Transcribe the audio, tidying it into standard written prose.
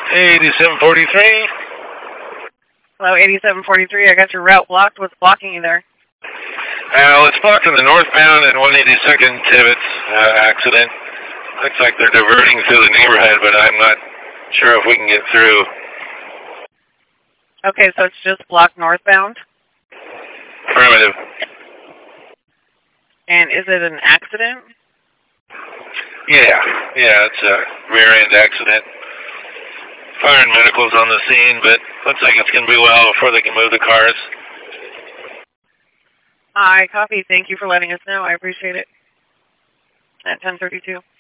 8743. Hello, 8743. I got your route blocked. What's blocking you there? It's blocked on the northbound at 182nd Tibbetts accident. Looks like they're diverting through the neighborhood, but I'm not sure if we can get through. Okay, so it's just blocked northbound? Affirmative. And is it an accident? Yeah, it's a rear-end accident. Fire and medical's on the scene, but looks like it's going to be a while before they can move the cars. I copy. Thank you for letting us know. I appreciate it. At 10:32.